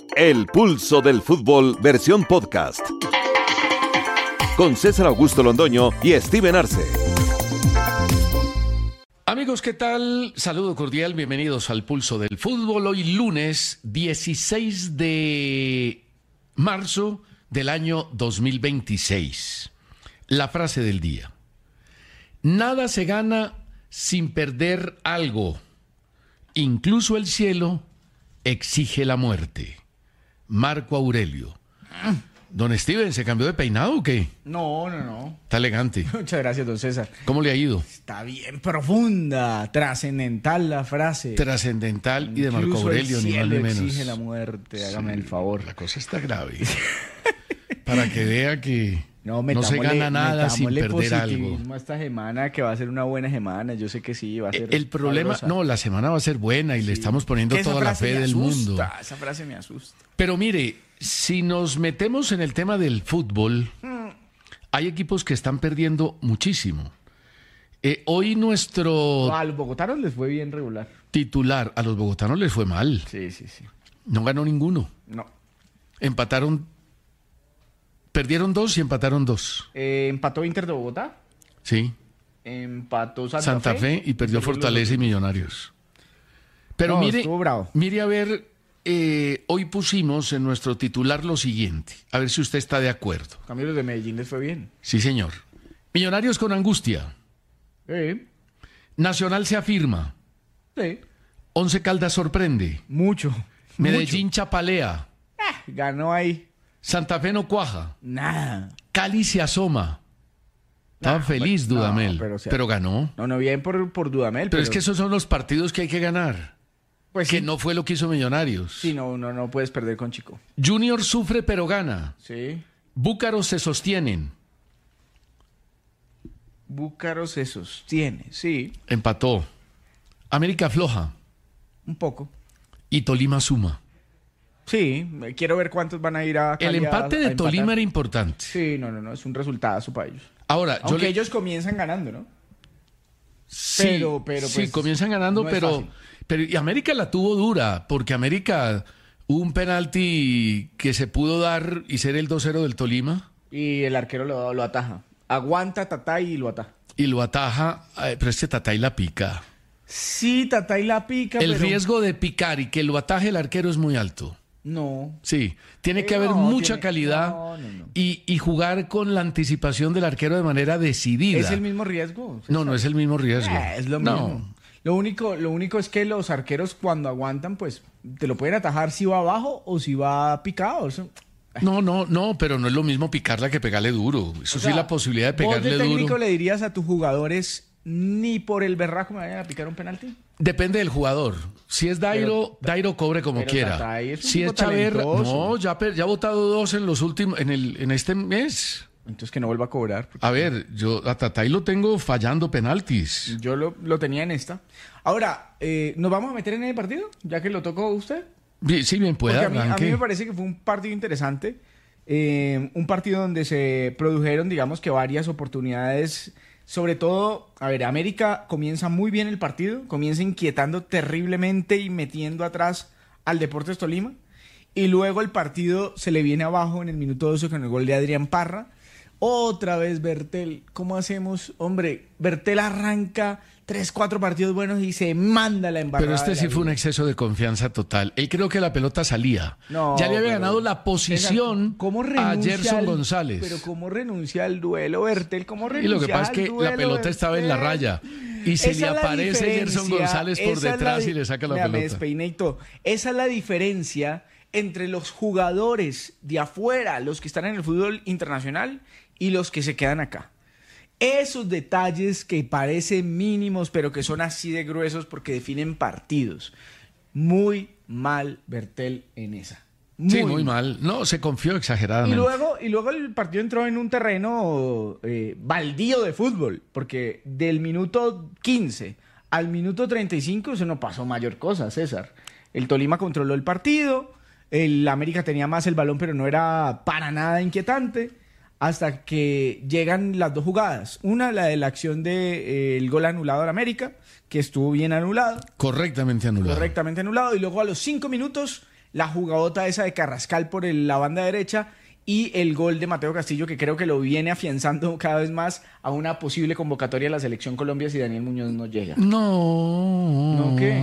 El Pulso del Fútbol, versión podcast. Con César Augusto Londoño y Steven Arce. Amigos, ¿qué tal? Saludo cordial, bienvenidos al Pulso del Fútbol. Hoy lunes 16 de marzo del año 2026. La frase del día. Nada se gana sin perder algo. Incluso el cielo exige la muerte. Marco Aurelio. Don Steven, ¿se cambió de peinado o qué? No. Está elegante. Muchas gracias, don César. ¿Cómo le ha ido? Está bien profunda, trascendental la frase. Trascendental y de Marco Aurelio, ni más ni menos. Exige la muerte, hágame el favor. La cosa está grave. Para que vea que no se gana nada sin perder algo. Esta semana que va a ser una buena semana, yo sé que sí, va a ser. El problema, sabrosa. la semana va a ser buena y le estamos poniendo Esa toda la frase fe me del asusta, mundo. Esa frase me asusta. Pero mire, si nos metemos en el tema del fútbol, hay equipos que están perdiendo muchísimo. Hoy nuestro A los bogotanos les fue bien regular. titular, a los bogotanos les fue mal. Sí. No ganó ninguno. No. Perdieron 2 y empataron 2. Empató Inter de Bogotá, Sí. empató Santa Fe y perdió Fortaleza y Millonarios. Pero No, mire, estuvo bravo. mire a ver, hoy pusimos en nuestro titular lo siguiente, a ver si usted está de acuerdo. A mí los de Medellín les fue bien. Sí, señor. Millonarios con angustia. Sí. Nacional se afirma. Once Caldas sorprende. Mucho. Medellín chapalea. Ganó ahí. Santa Fe no cuaja. Nada. Cali se asoma. Estaba feliz no, Dudamel, pero ganó. No, bien por Dudamel. Pero es que esos son los partidos que hay que ganar. Pues Que sí. no fue lo que hizo Millonarios. Sí, no puedes perder con Chico. Junior sufre pero gana. Sí. Búcaros se sostienen. Búcaro se sostiene, sí, Empató. América floja. un poco. Y Tolima suma. Sí, quiero ver cuántos van a ir a Cali El empate a de empatar. Tolima era importante. Sí, no, es un resultado para ellos. Ahora, Aunque ellos comienzan ganando, ¿no? Sí, pero, sí, pues, comienzan ganando, no es fácil. pero y América la tuvo dura, porque América hubo un penalti que se pudo dar y ser el 2-0 del Tolima Y el arquero lo ataja. Aguanta Tatay y lo ataja. y lo ataja, pero es que Tatay la pica. Sí, Tatay la pica, El pero... riesgo de picar y que lo ataje el arquero es muy alto. No. Sí, tiene que haber No, mucha calidad no. y jugar con la anticipación del arquero de manera decidida. ¿Es el mismo riesgo? No es el mismo riesgo. Es lo mismo. Lo único es que los arqueros cuando aguantan, pues te lo pueden atajar si va abajo o si va picado. Eso... No, pero no es lo mismo picarla que pegarle duro. Eso O sea, sí, la posibilidad de ¿vos pegarle de técnico duro. le dirías a tus jugadores ni por el berraco me vayan a picar un penalti? Depende del jugador. Si es Dairo cobre como pero quiera. Tatay es un Si tipo es Chaverra, talentoso. ya ha votado 2 en los últimos, en este mes. Entonces que no vuelva a cobrar. porque A ver, yo a Tatay lo tengo fallando penaltis. Yo lo tenía en esta. Ahora, ¿nos vamos a meter en el partido? Ya que lo tocó usted. Sí, bien pueda, Porque a mí arranque. me parece que fue un partido interesante. Un partido donde se produjeron, digamos que varias oportunidades. Sobre todo, a ver, América comienza muy bien el partido. Comienza inquietando terriblemente y metiendo atrás al Deportes Tolima. Y luego el partido se le viene abajo en el minuto 12 con el gol de Adrián Parra. Otra vez Bertel. ¿Cómo hacemos? Hombre, Bertel arranca 3-4 partidos buenos y se manda la embarrada. Pero este sí fue un exceso de confianza total. Él creo que la pelota salía. No, ya le había pero- ganado la posición ¿Cómo a renuncia Gerson González. Pero cómo renuncia al duelo, Bertel, cómo Y renuncia lo que pasa es al que duelo, la pelota estaba en la Bertel? raya. Y se Esa le es la aparece Gerson diferencia, González por esa es la detrás di- y le saca la Mira, me pelota. despeiné y todo. Esa es la diferencia entre los jugadores de afuera, los que están en el fútbol internacional y los que se quedan acá. Esos detalles que parecen mínimos, pero que son así de gruesos porque definen partidos. Muy mal Bertel en esa. Muy mal. No, se confió Y exageradamente. luego el partido entró en un terreno baldío de fútbol, porque del minuto 15 al minuto 35 eso no pasó mayor cosa, César. El Tolima controló el partido, el América tenía más el balón, pero no era para nada inquietante, hasta que llegan las dos jugadas. Una, la de la acción del gol anulado al América, que estuvo bien anulado. Correctamente anulado. Correctamente anulado. Y luego a los 5 minutos, la jugadota esa de Carrascal por la banda derecha y el gol de Mateo Castillo, que creo que lo viene afianzando cada vez más a una posible convocatoria de la Selección Colombia si Daniel Muñoz no llega. No. ¿No qué?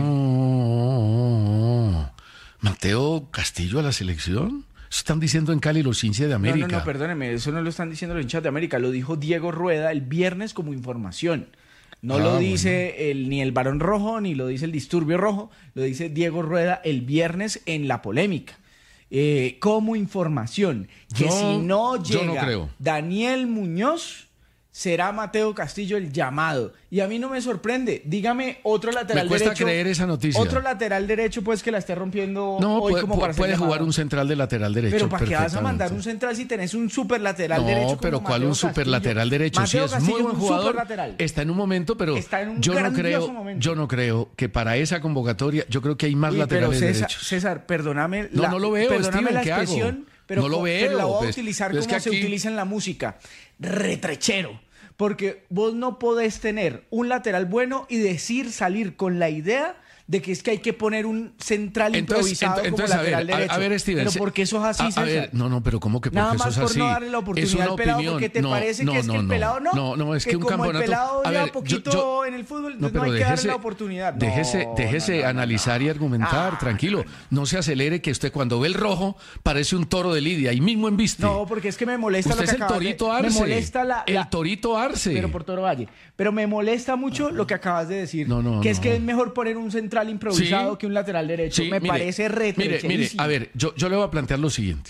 ¿Mateo Castillo a la selección? Eso están diciendo en Cali los hinchas de América. No, perdóneme, eso no lo están diciendo los hinchas de América, lo dijo Diego Rueda el viernes como información. No lo dice ni el Barón Rojo, ni lo dice el Disturbio Rojo, lo dice Diego Rueda el viernes en La Polémica. Como información, que si no llega Daniel Muñoz, será Mateo Castillo el llamado. Y a mí no me sorprende. Dígame otro lateral derecho. Me cuesta creer esa noticia. Otro lateral derecho, pues, que la esté rompiendo hoy como para ser puede llamado. jugar un central de lateral derecho. Pero ¿para qué vas a mandar un central si tenés un super lateral derecho? No, pero ¿cuál un super lateral derecho? Sí, es muy buen jugador. Está en un momento, pero yo no creo que para esa convocatoria, yo creo que hay más laterales derechos. César, perdóname. No lo veo, perdóname Steven, la ¿qué expresión, hago? pero no lo veo. La voy a utilizar como se utiliza en la música. Retrechero. Porque vos no podés tener un lateral bueno y salir con la idea de que es que hay que poner un central improvisado como lateral derecho. A ver, Steven. Pero porque eso es así, César. A ver, pero ¿cómo que porque eso es así? Nada más por no darle la oportunidad al pelado, porque te parece que es que el pelado no, es que un como campeonato... el pelado lleva poquito en el fútbol, no hay que darle la oportunidad. Déjese analizar y argumentar, tranquilo. No se acelere, que usted cuando ve el rojo parece un toro de lidia, ahí mismo embiste. No, porque es que me molesta usted lo que es el Torito Arce. Me molesta el Torito Arce. Pero por Toro Valle. Pero me molesta mucho lo que acabas de decir, que es que es mejor poner un central improvisado que un lateral derecho. Me parece retrecherísimo. Mire, a ver, yo le voy a plantear lo siguiente.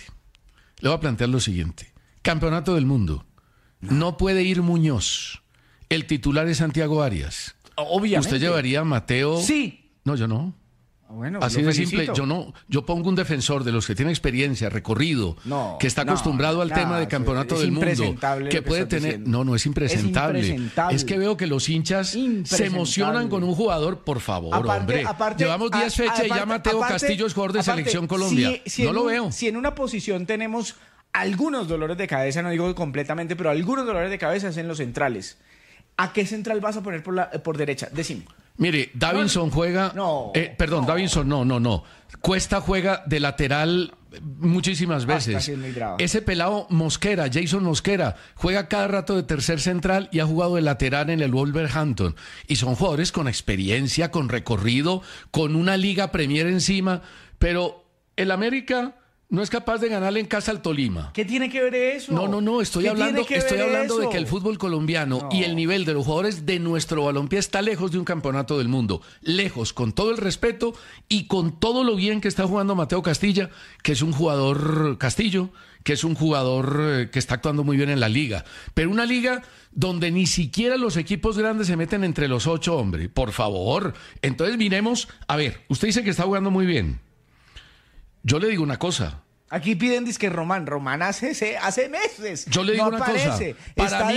Campeonato del Mundo. No puede ir Muñoz. El titular es Santiago Arias. Obviamente. ¿Usted llevaría a Mateo? Sí. No, yo no. Bueno, así de simple, yo pongo un defensor de los que tiene experiencia, recorrido, que está acostumbrado al tema de campeonato del mundo, que puede tener, no es impresentable. Es que veo que los hinchas se emocionan con un jugador, por favor, hombre. Llevamos 10 fechas y ya Mateo Castillo es jugador de Selección Colombia. No lo veo. Si en una posición tenemos algunos dolores de cabeza, no digo completamente, pero algunos dolores de cabeza es en los centrales. ¿A qué central vas a poner por derecha? Decime. Mire, Davinson juega... Davinson no. Cuesta juega de lateral muchísimas veces. Ese pelado Jason Mosquera, juega cada rato de tercer central y ha jugado de lateral en el Wolverhampton. Y son jugadores con experiencia, con recorrido, con una Liga Premier encima. Pero el América no es capaz de ganarle en casa al Tolima. ¿Qué tiene que ver eso? No, estoy hablando de que el fútbol colombiano y el nivel de los jugadores de nuestro balompié está lejos de un campeonato del mundo. Lejos, con todo el respeto y con todo lo bien que está jugando Mateo Castilla, que es un jugador Castillo, que es un jugador que está actuando muy bien en la liga. Pero una liga donde ni siquiera los equipos grandes se meten entre los 8, hombre. Por favor. Entonces miremos, a ver, usted dice que está jugando muy bien. Yo le digo una cosa. Aquí piden disque Román hace meses. Yo le digo una cosa. Para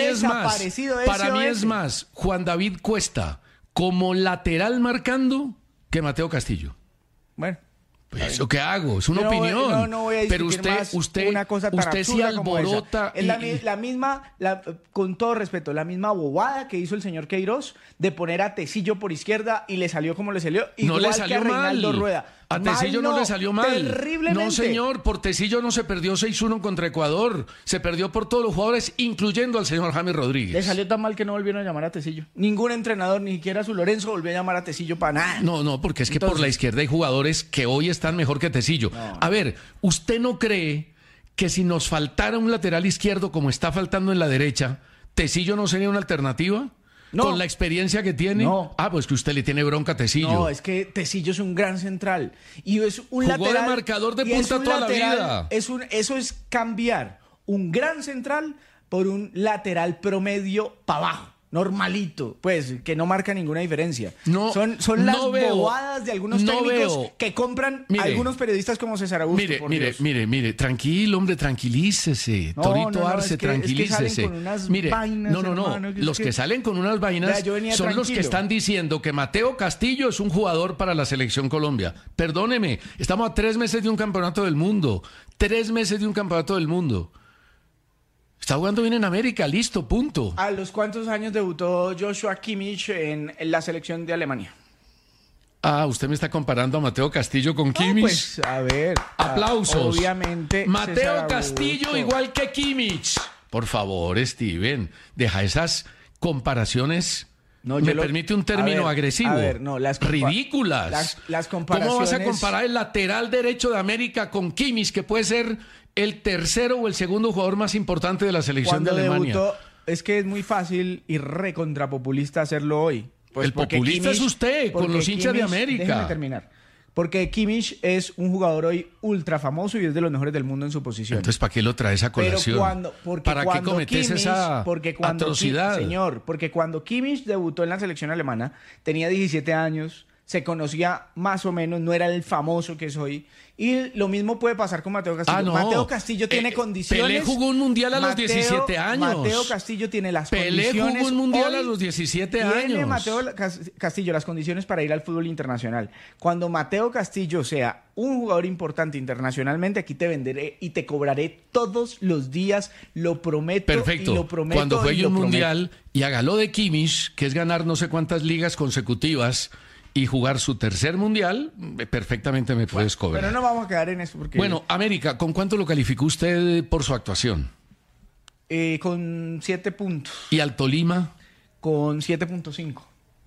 mí es más Juan David Cuesta como lateral marcando que Mateo Castillo. Bueno. Pues ¿eso qué hago? Es una opinión. No voy a discutir usted una cosa tan se alborota. Es la misma, con todo respeto, la misma bobada que hizo el señor Queiroz de poner a Tecillo por izquierda y le salió como le salió. Igual no le salió que a Reinaldo Rueda. A Tecillo no le salió mal. Terriblemente. No, señor, por Tecillo no se perdió 6-1 contra Ecuador. Se perdió por todos los jugadores, incluyendo al señor James Rodríguez. Le salió tan mal que no volvieron a llamar a Tecillo. Ningún entrenador, ni siquiera su Lorenzo, volvió a llamar a Tecillo para nada. No, porque es que por la izquierda hay jugadores que hoy están mejor que Tecillo. No. A ver, ¿usted no cree que si nos faltara un lateral izquierdo como está faltando en la derecha, Tecillo no sería una alternativa? No. ¿Con la experiencia que tiene? No. Pues que usted le tiene bronca a Tecillo. No, es que Tecillo es un gran central. Y es un Jugó lateral. De marcador de punta toda lateral, la vida. Eso es cambiar un gran central por un lateral promedio para abajo. Normalito, pues, que no marca ninguna diferencia. Son las bobadas de algunos técnicos que compran algunos periodistas como César Augusto. Mire, tranquilo, hombre, tranquilícese. Torito Arce, tranquilícese. Es que salen con unas vainas, hermano, los que salen con unas vainas son los que están diciendo que Mateo Castillo es un jugador para la Selección Colombia. Perdóneme, estamos a 3 meses de un campeonato del mundo. 3 meses de un campeonato del mundo. Está jugando bien en América, listo, punto. ¿A los cuántos años debutó Joshua Kimmich en la selección de Alemania? Ah, usted me está comparando a Mateo Castillo con Kimmich. Pues, a ver. Aplausos. Obviamente. Mateo César Castillo Augusto. igual que Kimmich. Por favor, Steven, deja esas comparaciones. No, me permite un término agresivo. A ver, no, ridículas. Las comparaciones. ¿Cómo vas a comparar el lateral derecho de América con Kimmich, que puede ser el tercero o el segundo jugador más importante de la selección de Alemania? Debutó, es que es muy fácil y recontrapopulista hacerlo hoy. Pues el populista es usted, con los hinchas de América. Déjeme terminar. Porque Kimmich es un jugador hoy ultra famoso y es de los mejores del mundo en su posición. Entonces, ¿para qué lo traes a colación? ¿Para qué cometes esa atrocidad? Señor, porque cuando Kimmich debutó en la selección alemana, tenía 17 años, se conocía más o menos, no era el famoso que es hoy. Y lo mismo puede pasar con Mateo Castillo. No. Mateo Castillo tiene condiciones. Pelé jugó un mundial a los 17 años. Mateo Castillo tiene las condiciones. Pelé jugó un mundial a los 17 años. Tiene Mateo Castillo las condiciones para ir al fútbol internacional. Cuando Mateo Castillo sea un jugador importante internacionalmente, aquí te venderé y te cobraré todos los días. Lo prometo. Perfecto. Y lo prometo. Cuando juegue un mundial y haga lo de Kimmich, que es ganar no sé cuántas ligas consecutivas y jugar su tercer mundial, perfectamente me puedes cobrar. Pero no vamos a quedar en eso porque... Bueno, América, ¿con cuánto lo calificó usted por su actuación? Con 7 puntos. ¿Y al Tolima? Con 7.5.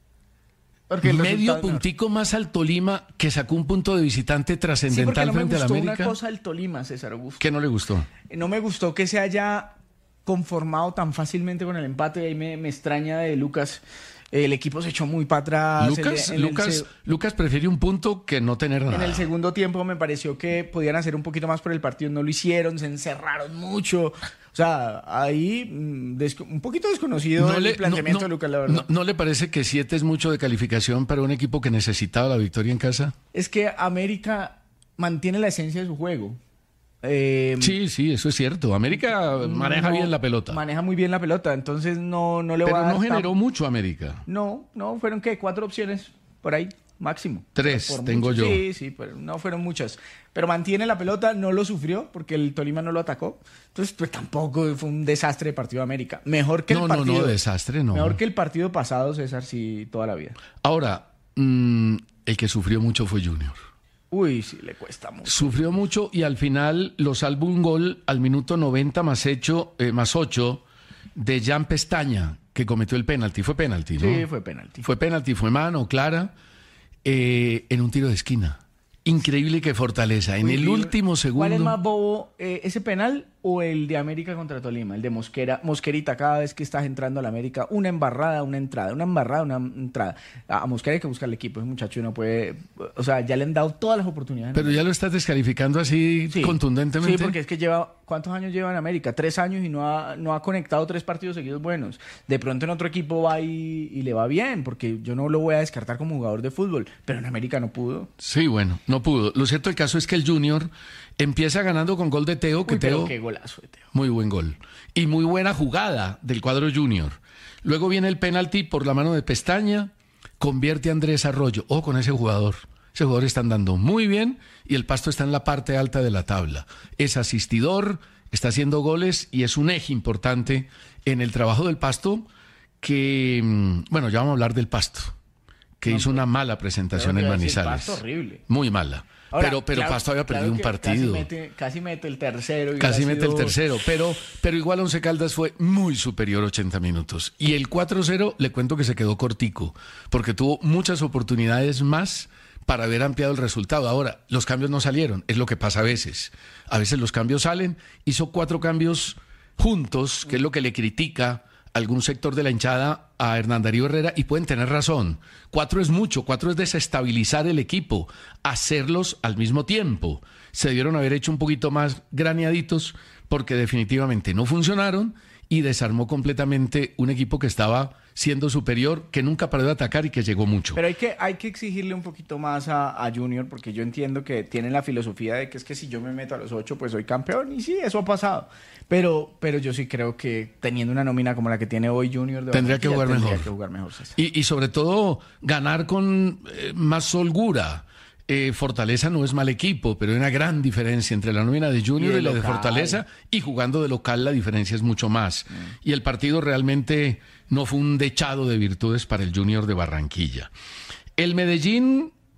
Medio puntico más al Tolima, que sacó un punto de visitante trascendental frente a la América. No me gustó una cosa al Tolima, César Augusto. ¿Qué no le gustó? No me gustó que se haya conformado tan fácilmente con el empate. Ahí me extraña de Lucas. El equipo se echó muy para atrás. Lucas prefiere un punto que no tener nada. En el segundo tiempo me pareció que podían hacer un poquito más por el partido. No lo hicieron, se encerraron mucho. O sea, ahí un poquito desconocido el planteamiento de Lucas, la verdad. ¿No le parece que 7 es mucho de calificación para un equipo que necesitaba la victoria en casa? Es que América mantiene la esencia de su juego. Sí, eso es cierto. América maneja bien la pelota. Maneja muy bien la pelota, entonces no le va a dar... Pero no generó mucho América. No, fueron ¿qué? 4 opciones por ahí, máximo. 3 tengo yo. Sí, pero no fueron muchas. Pero mantiene la pelota, no lo sufrió porque el Tolima no lo atacó. Entonces, pues tampoco fue un desastre de partido de América. Mejor que el partido... No, desastre no. Mejor que el partido pasado, César, sí, toda la vida. Ahora, el que sufrió mucho fue Junior. Uy, sí, le cuesta mucho. Sufrió mucho y al final lo salvó un gol al minuto 90 más 8 de Jan Pestaña, que cometió el penalti. Fue penalti, ¿no? Sí, fue penalti. Fue penalti, fue mano clara, en un tiro de esquina. Increíble que Fortaleza, en el último segundo... ¿Cuál es más bobo, ese penal o el de América contra Tolima? El de Mosquerita, cada vez que estás entrando a la América, una embarrada, una entrada, una embarrada, una entrada. A Mosquera hay que buscar el equipo, ese muchacho no puede... O sea, ya le han dado todas las oportunidades. Pero ya lo estás descalificando así contundentemente. Sí, porque es que lleva... ¿Cuántos años lleva en América? 3 años y no ha conectado 3 partidos seguidos buenos. De pronto en otro equipo va y le va bien, porque yo no lo voy a descartar como jugador de fútbol, pero en América no pudo. Sí, bueno, no pudo. Lo cierto del caso es que el Junior empieza ganando con gol de Teo. Pero qué golazo de Teo. Muy buen gol. Y muy buena jugada del cuadro Junior. Luego viene el penalti por la mano de Pestaña, convierte a Andrés Arroyo. Ojo con ese jugador. Ese jugador está andando muy bien y el Pasto está en la parte alta de la tabla. Es asistidor, está haciendo goles y es un eje importante en el trabajo del Pasto que, bueno, ya vamos a hablar del Pasto, que hizo una mala presentación en Manizales. Pasto horrible. Muy mala. Ahora, pero Pasto había perdido un partido. Casi mete el tercero. Casi mete el tercero, pero igual Once Caldas fue muy superior 80 minutos. Y el 4-0, le cuento que se quedó cortico, porque tuvo muchas oportunidades más para haber ampliado el resultado. Ahora, los cambios no salieron, es lo que pasa a veces. A veces los cambios salen, hizo 4 cambios juntos, que es lo que le critica algún sector de la hinchada a Hernán Darío Herrera, y pueden tener razón. 4 es mucho, 4 es desestabilizar el equipo, hacerlos al mismo tiempo. Se debieron haber hecho un poquito más graneaditos porque definitivamente no funcionaron y desarmó completamente un equipo que estaba siendo superior, que nunca paró de atacar y que llegó mucho. Pero hay que exigirle un poquito más a Junior, porque yo entiendo que tienen la filosofía de que es que si yo me meto a los 8, pues soy campeón, y sí, eso ha pasado. Pero yo sí creo que teniendo una nómina como la que tiene hoy Junior, tendría que jugar mejor. Y sobre todo ganar con más holgura. Fortaleza no es mal equipo, pero hay una gran diferencia entre la nómina de Junior y la de Fortaleza, y jugando de local la diferencia es mucho más. Y el partido realmente no fue un dechado de virtudes para el Junior de Barranquilla. El Medellín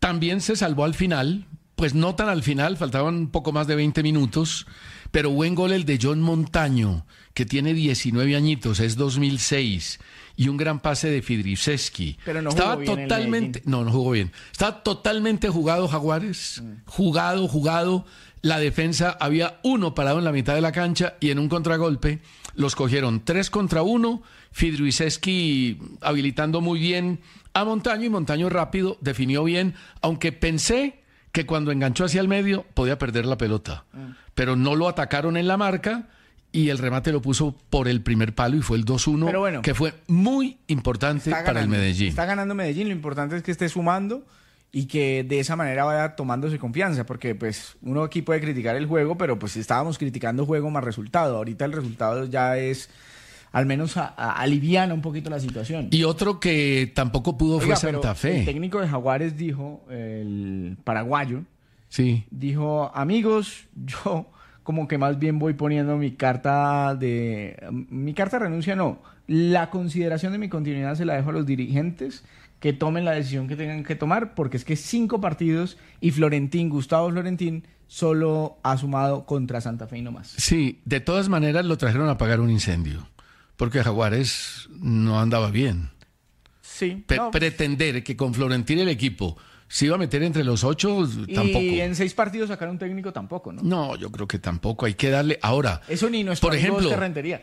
también se salvó al final, pues no tan al final, faltaban un poco más de 20 minutos, pero buen gol el de John Montaño, que tiene 19 añitos, es 2006, y un gran pase de Fidrisewski. Pero no Estaba jugó bien el totalmente, no jugó bien. Estaba totalmente jugado Jaguares, jugado. La defensa, había uno parado en la mitad de la cancha y en un contragolpe los cogieron 3 contra 1, Fidrisewski habilitando muy bien a Montaño, y Montaño rápido definió bien, aunque pensé que cuando enganchó hacia el medio podía perder la pelota, pero no lo atacaron en la marca y el remate lo puso por el primer palo y fue el 2-1, Pero bueno, que fue muy importante para el Medellín. Está ganando Medellín, lo importante es que esté sumando y que de esa manera vaya tomándose confianza, porque pues uno aquí puede criticar el juego, pero pues estábamos criticando juego más resultado. Ahorita el resultado ya es, al menos aliviana un poquito la situación. Y otro que tampoco pudo fue Santa Fe. El técnico de Jaguares dijo, el paraguayo, Sí. dijo, amigos, yo como que más bien voy poniendo mi carta de renuncia, no, la consideración de mi continuidad se la dejo a los dirigentes, que tomen la decisión que tengan que tomar, porque es que 5 partidos y Gustavo Florentín, solo ha sumado contra Santa Fe y no más. Sí, de todas maneras lo trajeron a apagar un incendio, porque Jaguares no andaba bien. Sí. Pretender que con Florentín el equipo se iba a meter entre los 8, tampoco. Y en 6 partidos sacar un técnico tampoco, ¿no? No, yo creo que tampoco. Hay que darle. Ahora, eso ni nuestro por ejemplo, Oscar Rentería.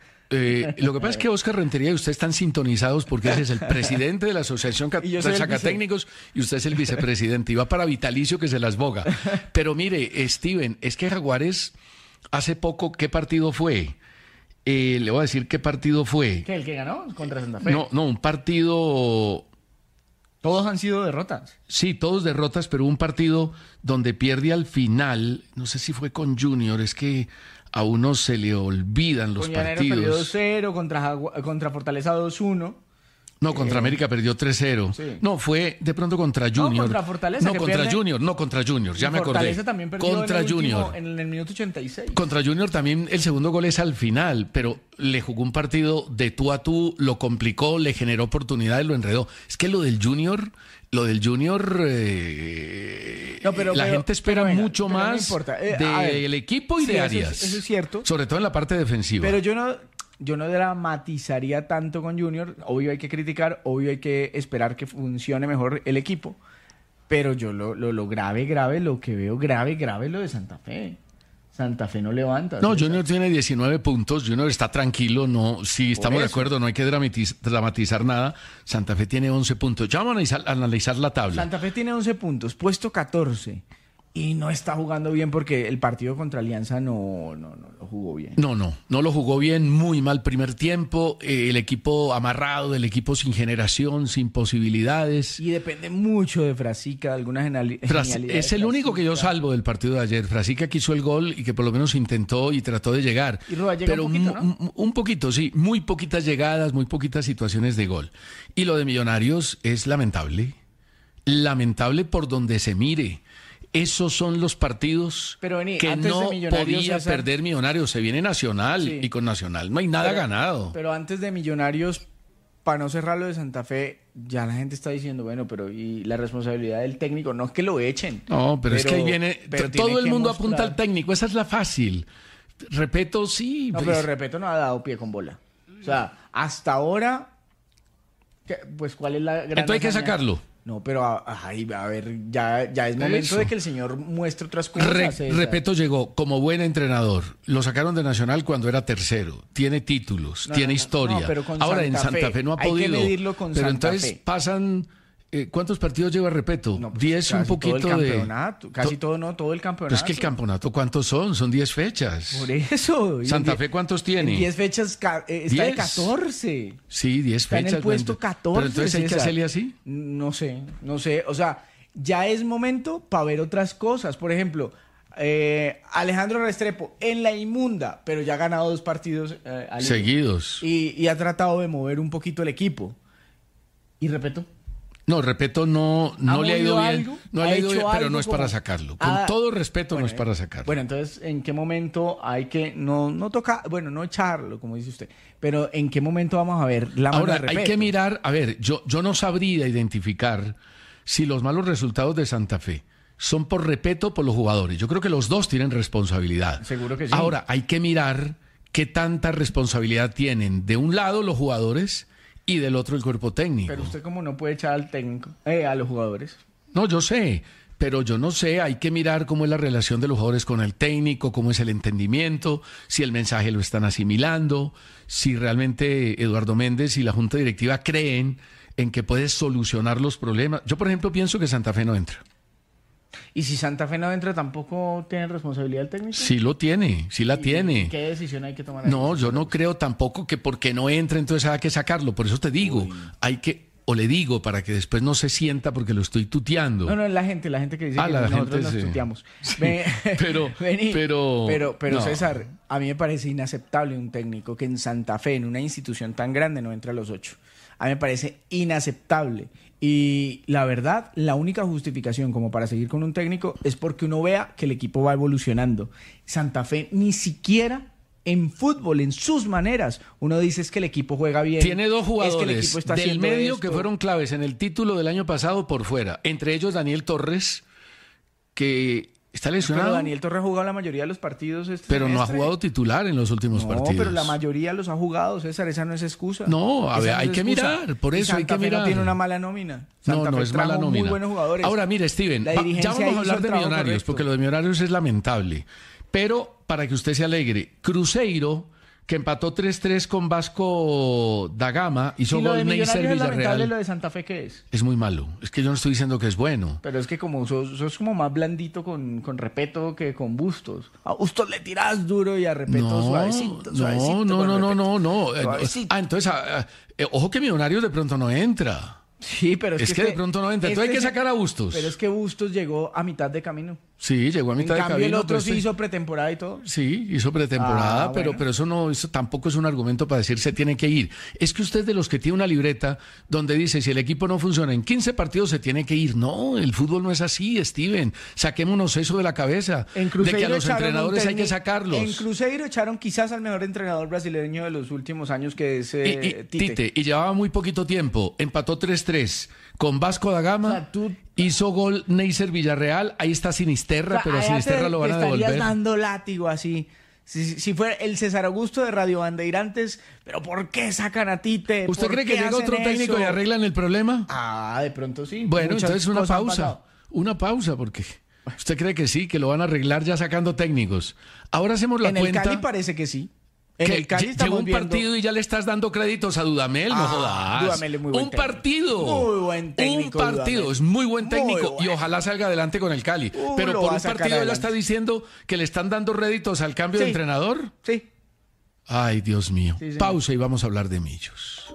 Lo que pasa es que Oscar Rentería y usted están sintonizados porque ese es el presidente de la Asociación de Sacatécnicos y usted es el vicepresidente y va para vitalicio que se las boga. Pero mire, Steven, es que Jaguares hace poco, ¿qué partido fue? Le voy a decir qué partido fue. ¿Qué, el que ganó contra Santa Fe? No, un partido... Todos han sido derrotas. Sí, todos derrotas, pero un partido donde pierde al final, no sé si fue con Junior, es que a uno se le olvidan los partidos. Perdió 2-0, contra Fortaleza 2-1. No, contra América perdió 3-0. Sí. No, fue de pronto contra Junior. No, contra Fortaleza. Contra Junior, ya me acordé. Fortaleza también perdió contra Junior. En el minuto 86. Contra Junior también el segundo gol es al final, pero le jugó un partido de tú a tú, lo complicó, le generó oportunidades, lo enredó. Es que lo del Junior, la gente espera mucho más del equipo y de Arias. Eso es cierto. Sobre todo en la parte defensiva. Pero yo no dramatizaría tanto con Junior. Obvio hay que criticar, obvio hay que esperar que funcione mejor el equipo. Pero yo lo grave, lo que veo grave, lo de Santa Fe. Santa Fe no levanta. No, Junior tiene 19 puntos, Junior está tranquilo, no, sí, estamos de acuerdo, no hay que dramatizar nada. Santa Fe tiene 11 puntos. Ya vamos a analizar la tabla. Santa Fe tiene 11 puntos, puesto 14. Y no está jugando bien porque el partido contra Alianza no lo jugó bien. No lo jugó bien, muy mal primer tiempo, el equipo amarrado, el equipo sin generación, sin posibilidades. Y depende mucho de Frasica, de algunas genialidades. Es el único que yo salvo del partido de ayer. Frasica quiso el gol y que por lo menos intentó y trató de llegar. Y Roa llega pero un poquito, ¿no? Un poquito, sí, muy poquitas llegadas, muy poquitas situaciones de gol. Y lo de Millonarios es lamentable por donde se mire. Esos son los partidos que no podía perder Millonarios. Se viene Nacional, sí. Y con Nacional no hay nada ganado. Pero antes de Millonarios, para no cerrar lo de Santa Fe, ya la gente está diciendo, bueno, pero ¿y la responsabilidad del técnico? No es que lo echen. No, pero es que ahí viene... Todo el mundo apunta al técnico, esa es la fácil. Repeto, sí. No, pero Repeto no ha dado pie con bola. O sea, hasta ahora, pues ¿cuál es la gran Entonces hay que sacarlo. No, pero a ver, ya es momento de que el señor muestre otras cosas. Repeto llegó como buen entrenador. Lo sacaron de Nacional cuando era tercero. Tiene títulos, tiene historia. Pero ahora en Santa Fe no ha podido. Hay que medirlo con pero Santa entonces Fe. Pasan... ¿Cuántos partidos lleva Repeto? No, pues 10, un poquito todo el campeonato, casi todo el campeonato. Pero es que el campeonato, ¿cuántos son? Son 10 fechas. Por eso. ¿Santa Fe cuántos tiene? 10 fechas está de 14. Sí, 10 fechas. Está en el puesto 14. Pero entonces hay que hacerle así. No sé. O sea, ya es momento para ver otras cosas. Por ejemplo, Alejandro Restrepo en la inmunda, pero ya ha ganado 2 partidos seguidos. Y ha tratado de mover un poquito el equipo. Y Repeto. No, Repeto no le ha ido bien. No le ha ido bien, pero no es para sacarlo. Con todo respeto, no es para sacarlo. Bueno, entonces, ¿en qué momento hay que no tocar, bueno, no echarlo, como dice usted, pero en qué momento vamos a ver la mano de Repeto? Hay que mirar, a ver, yo no sabría identificar si los malos resultados de Santa Fe son por respeto por los jugadores. Yo creo que los dos tienen responsabilidad. Seguro que sí. Ahora, hay que mirar qué tanta responsabilidad tienen de un lado los jugadores y del otro el cuerpo técnico. Pero usted como no puede echar al técnico, a los jugadores. No, yo sé, pero yo no sé, hay que mirar cómo es la relación de los jugadores con el técnico, cómo es el entendimiento, si el mensaje lo están asimilando, si realmente Eduardo Méndez y la Junta Directiva creen en que puede solucionar los problemas. Yo, por ejemplo, pienso que Santa Fe no entra. ¿Y si Santa Fe no entra, tampoco tiene responsabilidad el técnico? Sí lo tiene, sí la tiene. ¿Qué decisión hay que tomar ahí? No, yo no creo tampoco que porque no entra, entonces hay que sacarlo. Por eso te digo, hay que, o le digo para que después no se sienta porque lo estoy tuteando. No, es la gente que dice que nosotros nos tuteamos. Sí, pero no. César, a mí me parece inaceptable un técnico que en Santa Fe, en una institución tan grande, no entra a los 8. A mí me parece inaceptable. Y la verdad, la única justificación como para seguir con un técnico es porque uno vea que el equipo va evolucionando. Santa Fe ni siquiera en fútbol, en sus maneras, uno dice es que el equipo juega bien. Tiene dos jugadores es que el equipo está del medio esto. Que fueron claves en el título del año pasado por fuera. Entre ellos Daniel Torres, que está lesionado. Pero Daniel Torres ha jugado la mayoría de los partidos pero no ha jugado titular en los últimos partidos. No, pero la mayoría los ha jugado, César, esa no es excusa. No, a ver, hay que mirar, por eso hay que mirar. Santa Fe no tiene una mala nómina. Santa no Fe es mala nómina. Muy buenos jugadores. Ahora, mire, Steven, ya vamos a hablar de Millonarios, porque lo de Millonarios es lamentable. Pero, para que usted se alegre, Cruzeiro, que empató 3-3 con Vasco da Gama, hizo gol Neisser Villarreal. ¿Lo de Santa Fe qué es? Es muy malo. Es que yo no estoy diciendo que es bueno. Pero es que como sos como más blandito con Repeto que con Bustos. A Bustos le tirás duro y a Repeto suavecito. No. Suavecito. Entonces, ojo que Millonarios de pronto no entra. Sí, pero es que de pronto no entra. Entonces hay que sacar a Bustos. Pero es que Bustos llegó a mitad de camino. Sí, llegó a mitad de camino. En cambio, el otro sí hizo pretemporada y todo. Sí, hizo pretemporada, pero eso tampoco es un argumento para decir se tiene que ir. Es que usted es de los que tiene una libreta donde dice si el equipo no funciona en 15 partidos se tiene que ir. No, el fútbol no es así, Steven. Saquémonos eso de la cabeza. De que a los entrenadores hay que sacarlos. En Cruzeiro echaron quizás al mejor entrenador brasileño de los últimos años, que es Tite. Y llevaba muy poquito tiempo. Empató 3-3 con Vasco da Gama. Hizo gol Neisser Villarreal, ahí está Sinisterra, pero a Sinisterra lo van a devolver. Estarías dando látigo así. Si fuera el César Augusto de Radio Bandeirantes, pero ¿por qué sacan a Tite? ¿Usted cree que llega otro técnico y arreglan el problema? De pronto sí. Bueno, entonces una pausa, porque usted cree que sí, que lo van a arreglar ya sacando técnicos. Ahora hacemos la cuenta. En el Cali parece que sí. En el Cali llegó un partido y ya le estás dando créditos a Dudamel, no jodas. Dudamel es muy buen técnico. Partido. Muy buen técnico. Un partido, Dudamel. Es muy buen técnico y ojalá salga adelante con el Cali. Pero por un partido él está diciendo que le están dando réditos al cambio de entrenador. Sí. Ay, Dios mío. Sí, pausa y vamos a hablar de Millos.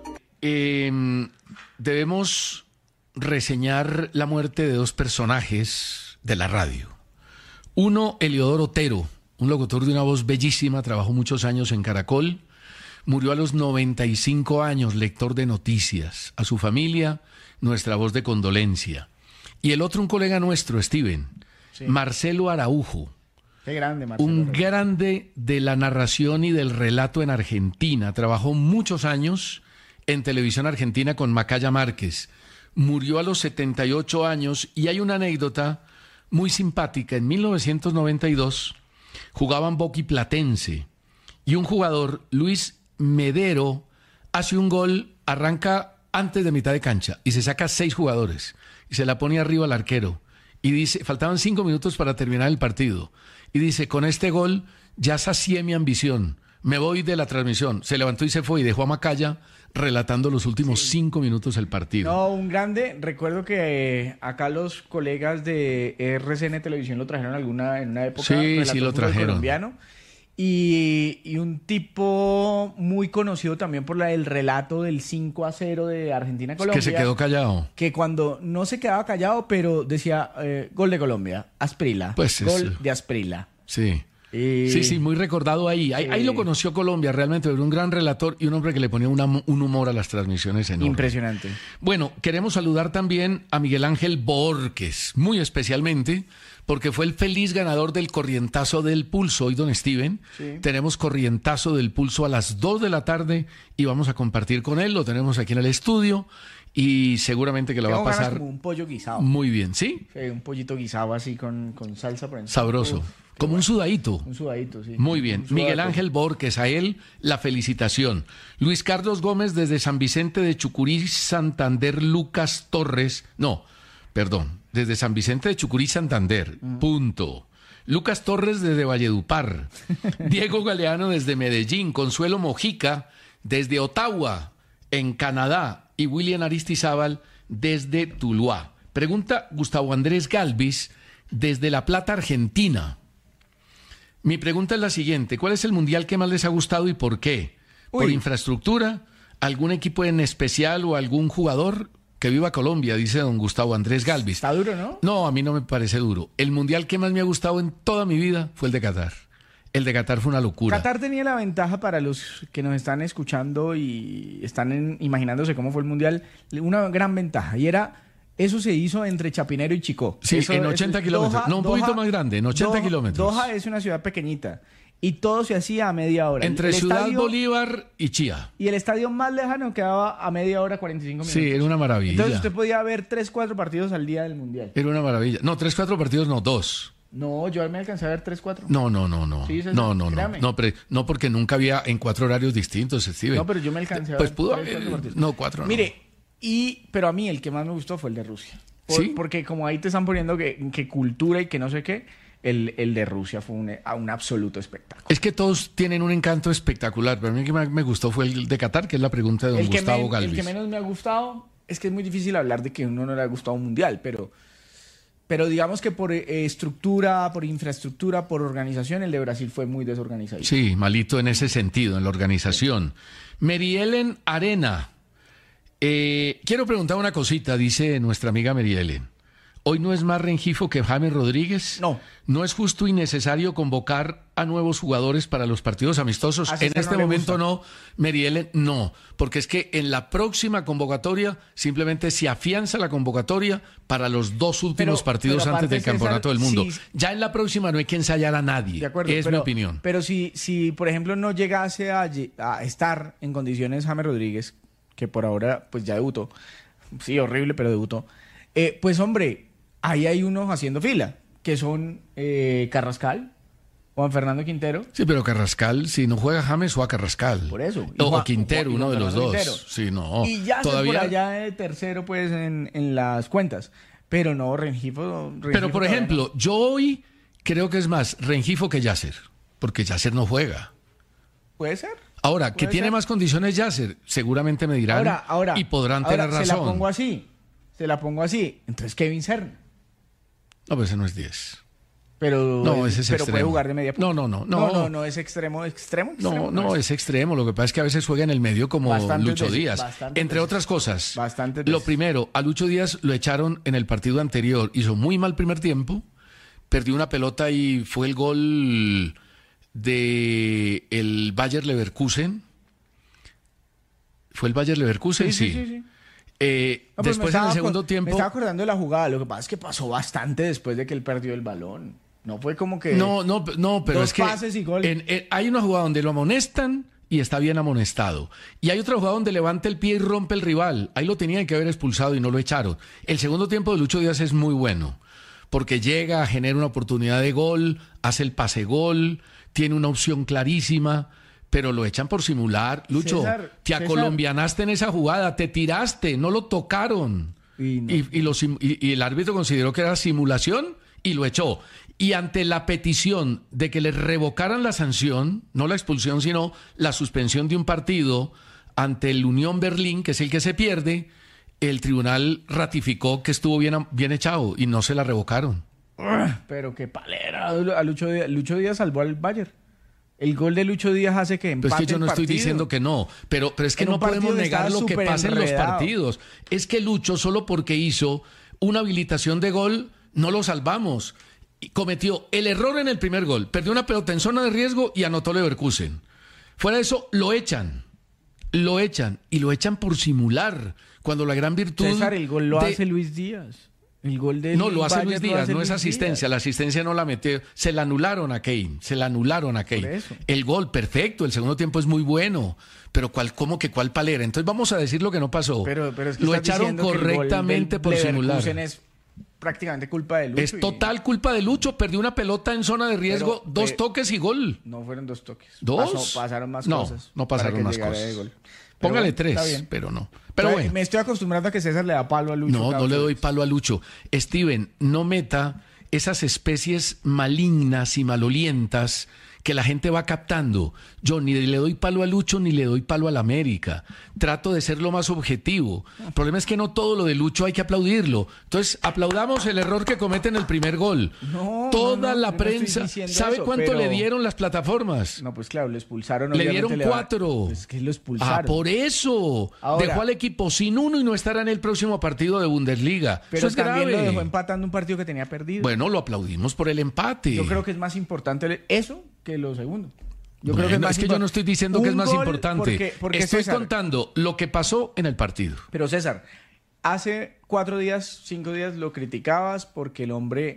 Debemos reseñar la muerte de dos personajes de la radio. Uno, Eliodoro Otero, un locutor de una voz bellísima, trabajó muchos años en Caracol, murió a los 95 años, lector de noticias. A su familia, nuestra voz de condolencia. Y el otro, un colega nuestro, Steven, Marcelo Araujo. Qué grande, Marcelo. Un grande de la narración y del relato en Argentina. Trabajó muchos años en televisión argentina con Macaya Márquez. Murió a los 78 años y hay una anécdota muy simpática. En 1992... jugaban Boca y Platense y un jugador, Luis Medero, hace un gol, arranca antes de mitad de cancha y se saca 6 jugadores y se la pone arriba al arquero y dice, faltaban 5 minutos para terminar el partido y dice, con este gol ya sacié mi ambición, me voy de la transmisión. Se levantó y se fue y dejó a Macaya relatando los últimos 5 minutos del partido. No, un grande. Recuerdo que acá los colegas de RCN Televisión lo trajeron en una época. Sí, lo trajeron. Colombiano. Y un tipo muy conocido también por el relato del 5-0 de Argentina-Colombia. Que se quedó callado. Que cuando no se quedaba callado, pero decía gol de Colombia, Asprilla. Pues gol de Asprilla. Sí. Sí, muy recordado ahí. Sí. Ahí lo conoció Colombia, realmente, era un gran relator y un hombre que le ponía un humor a las transmisiones enorme. Impresionante. Bueno, queremos saludar también a Miguel Ángel Borges, muy especialmente, porque fue el feliz ganador del Corrientazo del Pulso. Hoy, don Steven, tenemos Corrientazo del Pulso a las 2 de la tarde y vamos a compartir con él, lo tenemos aquí en el estudio. y seguramente que la va a Tengo ganas pasar como un pollo guisado. muy bien, ¿sí? Sí, un pollito guisado así con salsa por encima. Sabroso. Uf, Como un sudadito. un sudadito, sí. Muy bien. Un sudado Miguel de Ángel Borges, a él la felicitación. Luis Carlos Gómez desde San Vicente de Chucurí, Santander, Lucas Torres. No, perdón, desde San Vicente de Chucurí, Santander. Punto. Lucas Torres desde Valledupar. Diego Galeano desde Medellín. Consuelo Mojica desde Ottawa, en Canadá. Y William Aristizábal desde Tuluá. Pregunta Gustavo Andrés Galvis desde La Plata, Argentina. Mi pregunta es la siguiente: ¿cuál es el mundial que más les ha gustado y por qué? ¿Por infraestructura? ¿Algún equipo en especial o algún jugador? Que viva Colombia, dice don Gustavo Andrés Galvis. Está duro, ¿no? No, a mí no me parece duro. El mundial que más me ha gustado en toda mi vida fue el de Qatar. El de Qatar fue una locura. Qatar tenía la ventaja para los que nos están escuchando y están imaginándose cómo fue el mundial, una gran ventaja, y era... Eso se hizo entre Chapinero y Chicó. Sí, eso, en 80 kilómetros. No, un poquito más grande, en 80 kilómetros. Doha es una ciudad pequeñita y todo se hacía a media hora. Entre el Ciudad estadio, Bolívar y Chía. Y el estadio más lejano quedaba a media hora, 45 minutos. Sí, era una maravilla. Entonces usted podía ver 3, 4 partidos al día del Mundial. Era una maravilla. No, 3, 4 partidos, no, 2. No, yo me alcancé a ver 3, 4. No. Sí, César, No, créame. no, porque nunca había en 4 horarios distintos, Steven. No, pero yo me alcancé a Pues ver pudo 3, 4 haber. partidos. No, 4 no. Mire, pero a mí el que más me gustó fue el de Rusia. ¿Sí? Porque como ahí te están poniendo que cultura y que no sé qué, el de Rusia fue un absoluto espectáculo. Es que todos tienen un encanto espectacular, pero a mí el que más me gustó fue el de Qatar, que es la pregunta de don Gustavo Galvis. El que menos me ha gustado es que es muy difícil hablar de que a uno no le ha gustado un mundial, pero digamos que por estructura, por infraestructura, por organización, el de Brasil fue muy desorganizado. Sí, malito en ese sentido, en la organización. Mary Ellen Arena. Quiero preguntar una cosita, dice nuestra amiga Mary Ellen. ¿Hoy no es más Rengifo que James Rodríguez? No. ¿No es justo y necesario convocar a nuevos jugadores para los partidos amistosos? A César En este no le momento gusta. no, Mary Ellen, no. Porque es que en la próxima convocatoria simplemente se afianza la convocatoria para los 2 últimos partidos pero antes del aparte, campeonato del César, mundo. sí. Ya en la próxima no hay que ensayar a nadie. De acuerdo, es mi opinión. Pero si, por ejemplo, no llegase a estar en condiciones James Rodríguez, que por ahora pues ya debutó, sí, horrible, pero debutó, pues hombre, ahí hay unos haciendo fila, que son Carrascal, Juan Fernando Quintero. Sí, pero Carrascal, si no juega James, juega Carrascal. Por eso. O Quintero, uno de los dos. Quintero. Sí, no. Y ya todavía. por allá de tercero, pues, en las cuentas. Pero no, Rengifo Pero, por todavía ejemplo, yo hoy creo que es más Rengifo que Yasser, porque Yasser no juega. no. Puede ser. Ahora, que Puede tiene ser. más condiciones Yasser, seguramente me dirán Ahora. y podrán ahora, tener razón. Se la pongo así. Entonces, Kevin Serna. No, pero ese no es 10. Pero, No, ese es pero extremo. puede jugar de media punta. No. Es extremo. No, es extremo. Lo que pasa es que a veces juega en el medio como Bastantes Lucho veces, Díaz. bastantes Entre veces. otras cosas. Bastantes Lo veces. primero, a Lucho Díaz lo echaron en el partido anterior. Hizo muy mal primer tiempo. Perdió una pelota y fue el gol de el Bayer Leverkusen. ¿Fue el Bayer Leverkusen? Sí. No, pues Después en el segundo tiempo... Me estaba acordando de la jugada. Lo que pasa es que pasó bastante después de que él perdió el balón. No fue como que... No, pero dos es que pases y gol. Hay una jugada donde lo amonestan y está bien amonestado. Y hay otra jugada donde levanta el pie y rompe el rival. Ahí lo tenían que haber expulsado y no lo echaron. El segundo tiempo de Lucho Díaz es muy bueno, porque llega, genera una oportunidad de gol, hace el pase gol, tiene una opción clarísima, pero lo echan por simular. Lucho, César, te acolombianaste en esa jugada, te tiraste, no lo tocaron. Y no. Y el árbitro consideró que era simulación y lo echó. Y ante la petición de que le revocaran la sanción, no la expulsión, sino la suspensión de un partido ante el Unión Berlín, que es el que se pierde, el tribunal ratificó que estuvo bien echado y no se la revocaron. Pero qué palera. A Lucho Díaz. Lucho Díaz salvó al Bayern. El gol de Lucho Díaz hace que empate Pues es que yo no el estoy partido. diciendo que no, pero es que En no un partido podemos que negar estaba lo que súper pasa en los enredado. partidos. Es que Lucho, solo porque hizo una habilitación de gol, no lo salvamos. Y cometió el error en el primer gol, perdió una pelota en zona de riesgo y anotó Leverkusen. Fuera de eso, lo echan y lo echan por simular, cuando la gran virtud... César, el gol lo hace Luis Díaz. El gol de No, lo hace Bayern Luis Díaz, no es Luis asistencia. Díaz. La asistencia no la metió. Se la anularon a Kane. Por eso. El gol, perfecto. El segundo tiempo es muy bueno. Pero ¿cómo que cuál palera? Entonces vamos a decir lo que no pasó. Pero es que lo estás echaron diciendo que el gol correctamente del por simular. Leverkusen es prácticamente culpa de Lucho. Es total culpa de Lucho. Perdió una pelota en zona de riesgo, Pero, 2 toques y gol. No fueron 2 toques. ¿Dos? Pasaron más No, cosas. no pasaron para que más llegara cosas. de gol. Póngale Pero bueno, está 3, bien. pero no. Pero bueno. Me estoy acostumbrando a que César le da palo a Lucho. No, cada no le vez. doy palo a Lucho. Steven, no meta esas especies malignas y malolientas que la gente va captando. Yo ni le doy palo a Lucho ni le doy palo a la América. Trato de ser lo más objetivo. El problema es que no todo lo de Lucho hay que aplaudirlo. Entonces, aplaudamos el error que comete en el primer gol. No, Toda no, la yo no estoy prensa. diciendo ¿Sabe eso, cuánto pero- le dieron las plataformas? No, pues claro, lo expulsaron. Le obviamente dieron le va- 4. Pues que lo expulsaron. Por eso. Ahora- Dejó al equipo sin 1 y no estará en el próximo partido de Bundesliga. Pero Eso es también grave. lo dejó empatando un partido que tenía perdido. Bueno, lo aplaudimos por el empate. Yo creo que es más importante eso que lo segundo. Yo creo Bueno, que es más yo no estoy diciendo que es un más gol importante. porque Estoy César, contando lo que pasó en el partido. Pero César, hace 4 días, 5 días lo criticabas porque el hombre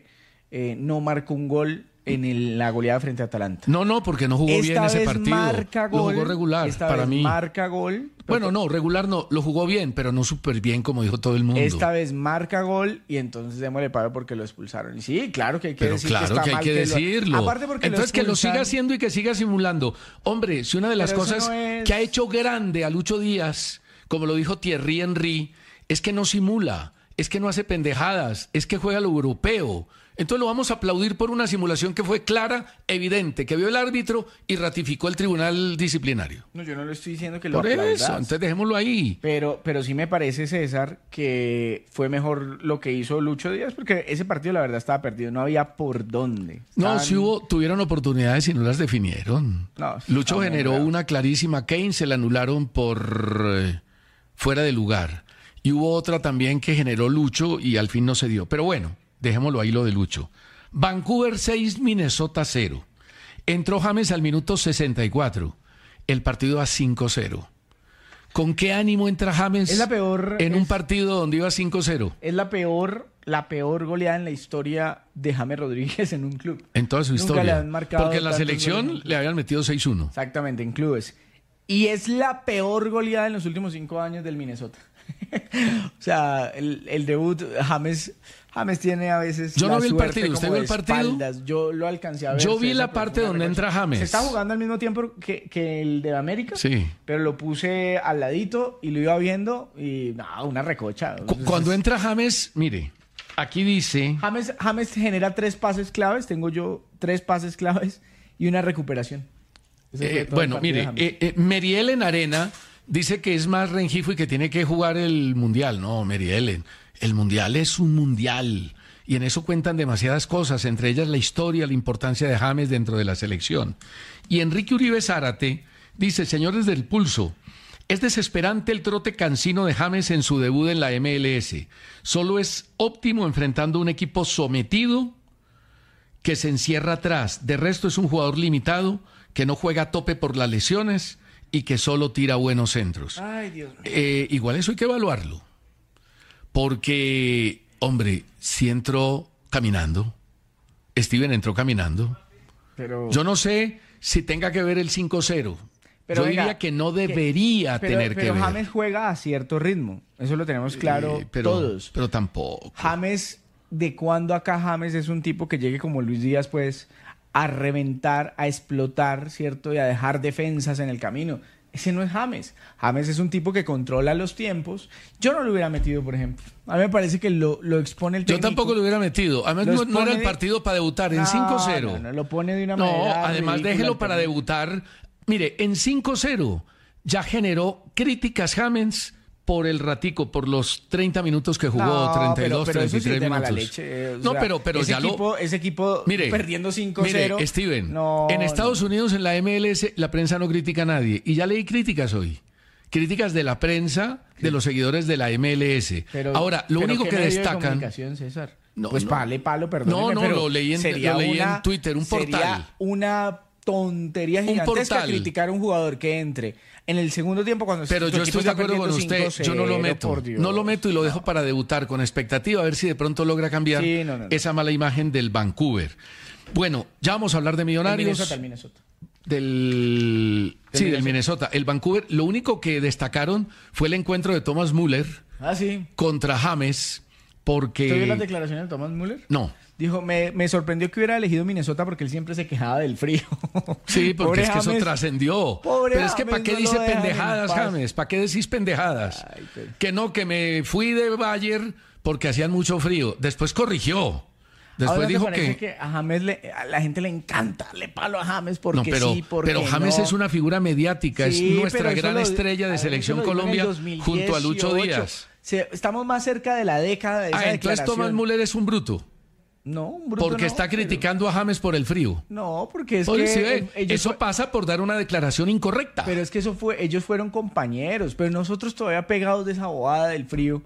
no marcó un gol en la goleada frente a Atalanta. No, porque no jugó bien ese partido. Marca Lo gol, jugó regular esta para vez mí. marca gol. Bueno, no, regular no. Lo jugó bien, pero no súper bien como dijo todo el mundo. Esta vez marca gol y entonces démosle pago porque lo expulsaron. Y sí, claro que hay que Pero decir claro que está que hay mal que decirlo. Aparte porque Entonces que lo siga expulsan- haciendo y que siga simulando. Hombre, si una de las Pero eso cosas no es- que ha hecho grande a Lucho Díaz, como lo dijo Thierry Henry, es que no simula, es que no hace pendejadas, es que juega lo europeo. Entonces lo vamos a aplaudir por una simulación que fue clara, evidente, que vio el árbitro y ratificó el tribunal disciplinario. No, yo no le estoy diciendo que lo Por aplaudas. eso, entonces dejémoslo ahí. Pero sí me parece, César, que fue mejor lo que hizo Lucho Díaz, porque ese partido la verdad estaba perdido, no había por dónde. No, Estaban- sí tuvieron oportunidades y no las definieron. No, Lucho está muy generó bravo. una clarísima, Kane se la anularon por fuera de lugar. Y hubo otra también que generó Lucho y al fin no se dio. Pero bueno, dejémoslo ahí lo de Lucho. Vancouver 6, Minnesota 0. Entró James al minuto 64. El partido a 5-0. ¿Con qué ánimo entra James Es la peor- en un es- partido donde iba 5-0? Es la peor goleada en la historia de James Rodríguez en un club. En toda su Nunca historia. le han marcado Porque en la tantos selección goles. le habían metido 6-1. Exactamente, en clubes. Y es la peor goleada en los últimos 5 años del Minnesota. O sea, el debut, James tiene a veces. Yo no la vi el suerte partido. ¿Usted como vio de el partido? espaldas. Yo lo alcancé a ver. Yo vi César, la pero parte fue una donde recocha. entra James. Se está jugando al mismo tiempo que el de América. Sí. Pero lo puse al ladito y lo iba viendo. Y no, una recocha. Cuando entra James, mire, aquí dice, James genera 3 pases claves. Tengo yo 3 pases claves y una recuperación. Ese fue todo el bueno, partido de mire, James. Meriel en arena dice que es más Rengifo y que tiene que jugar el Mundial. No, Meriel, el Mundial es un Mundial. Y en eso cuentan demasiadas cosas, entre ellas la historia, la importancia de James dentro de la selección. Y Enrique Uribe Zárate dice, señores del Pulso, es desesperante el trote cansino de James en su debut en la MLS. Solo es óptimo enfrentando un equipo sometido que se encierra atrás. De resto es un jugador limitado, que no juega a tope por las lesiones y que solo tira buenos centros. Ay, Dios mío. Igual eso hay que evaluarlo. Porque, hombre, si entró caminando, Steven entró caminando. Pero, Yo no sé si tenga que ver el 5-0. Pero Yo venga, diría que no debería tener que pero ver. James juega a cierto ritmo. Eso lo tenemos claro todos. Pero tampoco. James, ¿de cuándo acá James es un tipo que llegue como Luis Díaz, pues, a reventar, a explotar, ¿cierto? Y a dejar defensas en el camino? Ese no es James. James es un tipo que controla los tiempos. Yo no lo hubiera metido, por ejemplo. A mí me parece que lo expone el Yo técnico. tampoco lo hubiera metido. Además, Lo no expone era el de- partido para debutar. En 5-0. No, lo pone de una No, manera además ridícula déjelo al para técnico. debutar. Mire, en 5-0 ya generó críticas James por el ratico, por los 30 minutos que jugó, No, 32, pero eso sí 33 es de mala minutos. leche, o No, sea, pero ese ya equipo, ese equipo Mire, perdiendo 5-0. Mire, Steven, no, en Estados Unidos, en la MLS, la prensa no critica a nadie. Y ya leí críticas hoy. Críticas de la prensa, de los seguidores de la MLS. Pero- Ahora, lo pero único ¿qué que medio de destacan... comunicación, César? No, Pues no. palo, perdóneme, No, pero lo leí en sería Twitter, un portal. Sería una tontería gigantesca criticar a un jugador que entre en el segundo tiempo cuando pero yo estoy de acuerdo con usted, yo no lo meto, no lo meto y lo dejo para debutar con expectativa a ver si de pronto logra cambiar esa mala imagen del Vancouver. Bueno, ya vamos a hablar de Millonarios. El Minnesota. Del Minnesota. El Vancouver, lo único que destacaron fue el encuentro de Thomas Müller contra James, porque... ¿Usted vio las declaraciones de Thomas Müller? No. Dijo, me sorprendió que hubiera elegido Minnesota porque él siempre se quejaba del frío. Sí, porque es que eso trascendió. Pero es que ¿para qué dice pendejadas, James? ¿Para qué decís pendejadas? Que me fui de Bayern porque hacían mucho frío. Después corrigió. Después dijo que a James a la gente le encanta darle palo a James porque pero James es una figura mediática, es nuestra gran estrella de Selección Colombia junto a Lucho Díaz. Estamos más cerca de la década de esa declaración. Entonces Thomas Müller es un bruto. No, un bruto porque está criticando a James por el frío. No, porque es que eso pasa por dar una declaración incorrecta. Pero es que ellos fueron compañeros, pero nosotros todavía pegados de esa bobada del frío.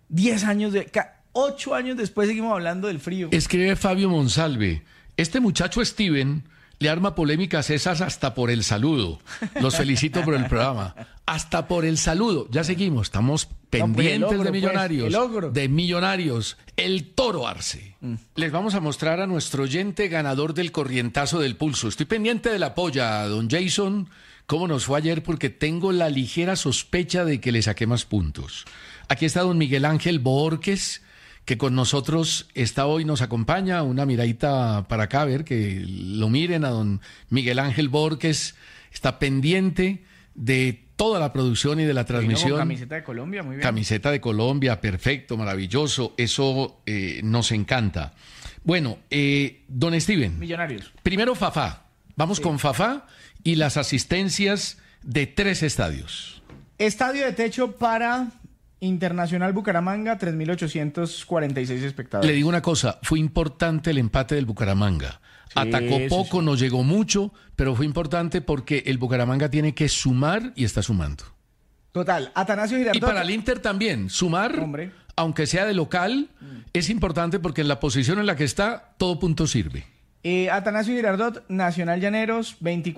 8 años después seguimos hablando del frío. Escribe Fabio Monsalve. Este muchacho Steven le arma polémicas esas hasta por el saludo. Los felicito por el programa. Hasta por el saludo. Ya seguimos. Estamos pendientes de Millonarios. De Millonarios. El Toro Arce. Les vamos a mostrar a nuestro oyente ganador del corrientazo del pulso. Estoy pendiente de la polla, don Jason. ¿Cómo nos fue ayer? Porque tengo la ligera sospecha de que le saqué más puntos. Aquí está don Miguel Ángel Borges, que con nosotros está hoy, nos acompaña. Una miradita para acá, a ver, que lo miren a don Miguel Ángel Borges. Está pendiente de toda la producción y de la transmisión. Camiseta de Colombia, muy bien. Camiseta de Colombia, perfecto, maravilloso. Eso nos encanta. Bueno, don Steven. Millonarios. Primero Fafá. Vamos con Fafá y las asistencias de 3 estadios. Estadio de techo para Internacional Bucaramanga, 3.846 espectadores. Le digo una cosa, fue importante el empate del Bucaramanga. Atacó poco, no llegó mucho, pero fue importante porque el Bucaramanga tiene que sumar y está sumando. Total, Atanasio Girardot. Y para el Inter también, sumar, aunque sea de local, es importante porque en la posición en la que está, todo punto sirve. Atanasio Girardot, Nacional Llaneros,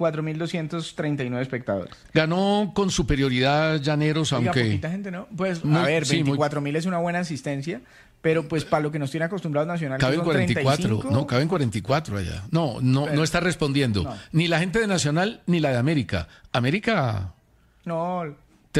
24.239 espectadores. Ganó con superioridad Llaneros, aunque... poquita gente, ¿no? Pues, a ver, 24.000 es una buena asistencia, pero pues para lo que nos tiene acostumbrados Nacional... Caben 44, 35. No, caben 44 allá. No está respondiendo. No. Ni la gente de Nacional, ni la de América. América... No...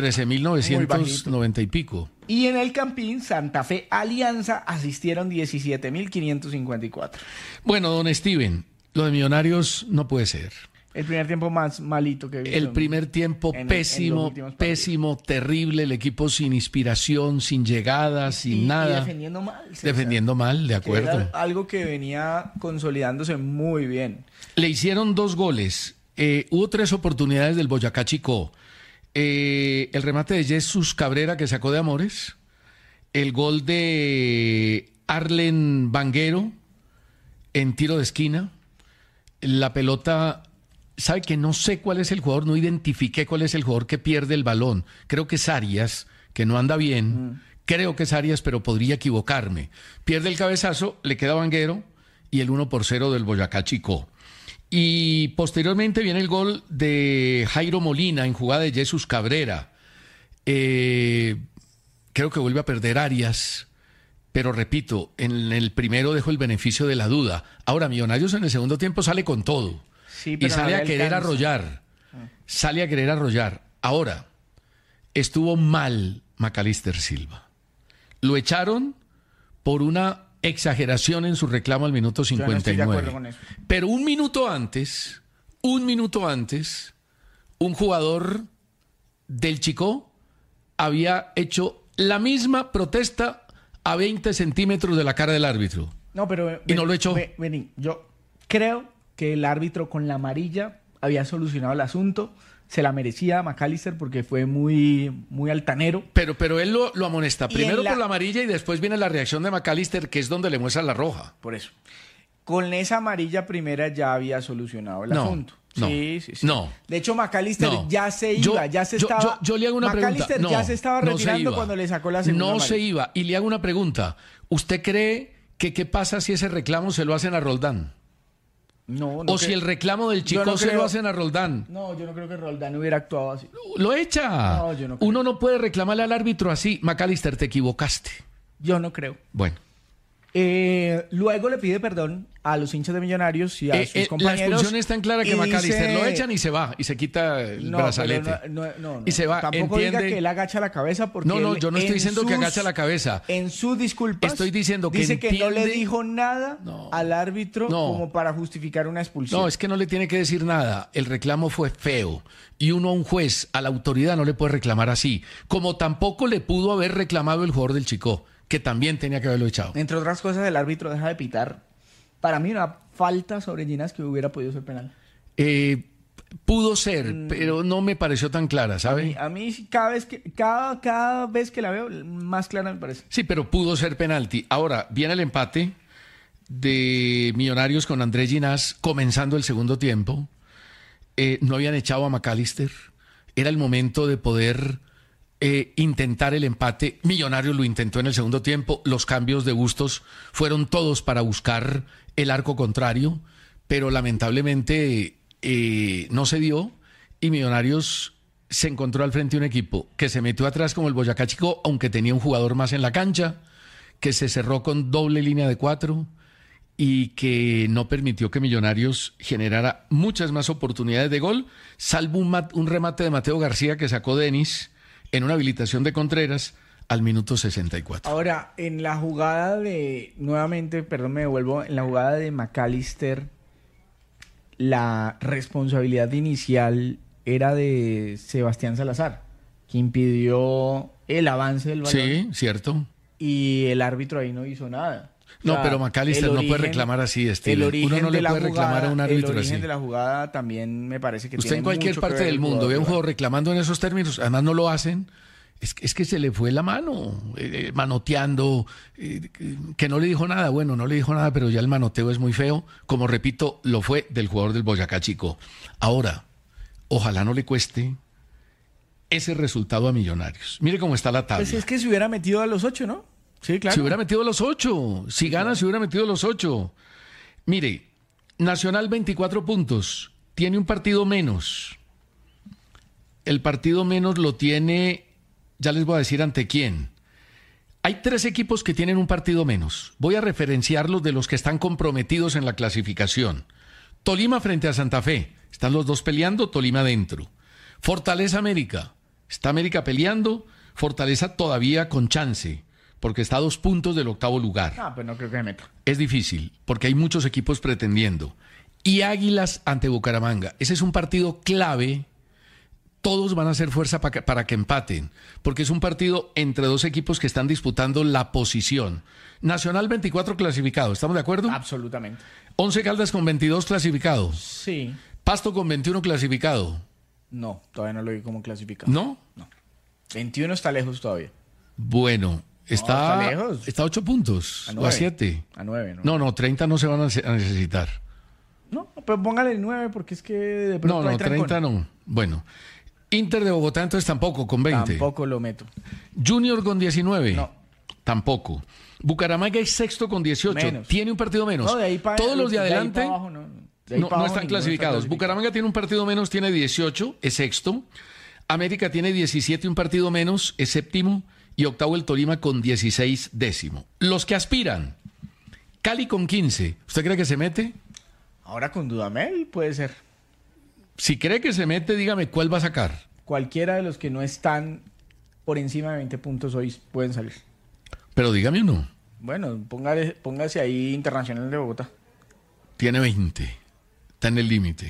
13.990 y pico. Y en el Campín, Santa Fe Alianza asistieron 17.554. Bueno, don Steven, lo de Millonarios no puede ser. El primer tiempo más malito que vi. El primer tiempo pésimo, terrible. El equipo sin inspiración, sin llegadas, sin nada. Y defendiendo mal. Defendiendo mal, de acuerdo. Era algo que venía consolidándose muy bien. Le hicieron 2 goles. Hubo 3 oportunidades del Boyacá Chicó. El remate de Jesús Cabrera que sacó de Amores, el gol de Arlen Vanguero en tiro de esquina, la pelota, sabe que no sé cuál es el jugador, no identifiqué cuál es el jugador que pierde el balón, creo que es Arias, que no anda bien, creo que es Arias, pero podría equivocarme, pierde el cabezazo, le queda Vanguero y el 1-0 del Boyacá Chicó. Y posteriormente viene el gol de Jairo Molina en jugada de Jesús Cabrera. Creo que vuelve a perder Arias, pero repito, en el primero dejo el beneficio de la duda. Ahora, Millonarios en el segundo tiempo sale con todo y sale a querer arrollar. Sale a querer arrollar. Ahora, estuvo mal Macalister Silva. Lo echaron por una exageración en su reclamo al minuto 59. Yo no estoy de acuerdo con eso. Pero un minuto antes, un jugador del Chicó había hecho la misma protesta a 20 centímetros de la cara del árbitro. No, pero... Y no lo echó. Vení, yo creo que el árbitro con la amarilla había solucionado el asunto. Se la merecía Macalister porque fue muy altanero. Pero él lo amonesta primero por la amarilla y después viene la reacción de Macalister, que es donde le muestra la roja. Por eso. Con esa amarilla primera ya había solucionado el asunto. Sí. No. De hecho, Macalister ya se iba, yo le hago una pregunta. Macalister ya se estaba retirando cuando le sacó la segunda amarilla. Se iba. Y le hago una pregunta. ¿Usted cree que qué pasa si ese reclamo se lo hacen a Roldán? No, o si el reclamo del Chico no se creo. lo hacen a Roldán. No, yo no creo que Roldán hubiera actuado así. Lo echa. No, yo no creo. Uno no puede reclamarle al árbitro así. McAllister, te equivocaste. Yo no creo. Bueno. Luego le pide perdón a los hinchas de Millonarios y a sus La compañeros. expulsión es tan clara que y McAllister dice- lo echan y se va. Y se quita el No, brazalete. pero no. Y se va. Tampoco diga Entiende. que él agacha la cabeza porque No, él yo no estoy en diciendo que agacha la cabeza. En sus disculpas Estoy diciendo que dice que no le entiende- dijo nada No. al árbitro No. como para justificar una expulsión. No, es que no le tiene que decir nada. El reclamo fue feo. Y uno a un juez, a la autoridad, no le puede reclamar así. Como tampoco le pudo haber reclamado el jugador del Chico, que también tenía que haberlo echado. Entre otras cosas, el árbitro deja de pitar. Para mí, una falta sobre Ginás que hubiera podido ser penal. Pudo ser, pero no me pareció tan clara, ¿sabe? A mí sí, cada vez que la veo, más clara me parece. Sí, pero pudo ser penalti. Ahora, viene el empate de Millonarios con Andrés Ginás comenzando el segundo tiempo. No habían echado a McAllister. Era el momento de poder intentar el empate. Millonarios lo intentó en el segundo tiempo. Los cambios de Bustos fueron todos para buscar el arco contrario, pero lamentablemente no se dio y Millonarios se encontró al frente de un equipo que se metió atrás como el Boyacá Chico, aunque tenía un jugador más en la cancha, que se cerró con doble línea de 4 y que no permitió que Millonarios generara muchas más oportunidades de gol, salvo un remate de Mateo García que sacó Denis en una habilitación de Contreras al minuto 64. Ahora, en la jugada me devuelvo, en la jugada de McAllister, la responsabilidad inicial era de Sebastián Salazar, que impidió el avance del balón. Sí, cierto. Y el árbitro ahí no hizo nada. O No, sea, pero McAllister no puede reclamar así, Steven. Uno no le puede reclamar a un árbitro El origen así. de la jugada también me parece que Usted tiene en cualquier mucho que parte ver del el mundo jugador ve a un rival. juego reclamando en esos términos, además no lo hacen. Es que se le fue la mano, manoteando, que no le dijo nada. Bueno, no le dijo nada, pero ya el manoteo es muy feo. Como repito, lo fue del jugador del Boyacá Chico. Ahora, ojalá no le cueste ese resultado a Millonarios. Mire cómo está la tabla. Pues es que se hubiera metido a los 8, ¿no? Sí, claro. Se hubiera metido a los 8. Si gana, se hubiera metido a los 8. Mire, Nacional 24 puntos. Tiene un partido menos. El partido menos lo tiene, ya les voy a decir ante quién. Hay 3 equipos que tienen un partido menos. Voy a referenciarlos de los que están comprometidos en la clasificación. Tolima frente a Santa Fe. Están los dos peleando, Tolima dentro. Fortaleza América. Está América peleando, Fortaleza todavía con chance, porque está a 2 puntos del 8º lugar. Pues no creo que se meta. Es difícil, porque hay muchos equipos pretendiendo. Y Águilas ante Bucaramanga. Ese es un partido clave. Todos van a hacer fuerza para que empaten, porque es un partido entre 2 equipos que están disputando la posición. Nacional 24 clasificado, ¿estamos de acuerdo? Absolutamente. 11 Caldas con 22 clasificado. Sí. Pasto con 21 clasificado. No, todavía no lo vi como clasificado. ¿No? 21 está lejos todavía. Bueno, está lejos. Está a 8 puntos. O a 7. A 9, ¿no? No, 30 no se van a necesitar. No, pero póngale 9 porque es que de pronto No, hay 30 trancón. no. Bueno. Inter de Bogotá entonces tampoco, con 20. Tampoco lo meto. Junior con 19. No. Tampoco. Bucaramanga es sexto con 18. Menos. Tiene un partido menos. No, de ahí Todos los de adelante ahí para abajo, de ahí no para abajo están ninguno clasificados. está Bucaramanga tiene un partido menos, tiene 18, es sexto. América tiene 17, un partido menos, es séptimo. Y octavo el Tolima con 16, décimo. Los que aspiran. Cali con 15. ¿Usted cree que se mete? Ahora con Dudamel puede ser. Si cree que se mete, dígame cuál va a sacar. Cualquiera de los que no están por encima de 20 puntos hoy pueden salir. Pero dígame uno. Bueno, póngase ahí Internacional de Bogotá. Tiene 20. Está en el límite.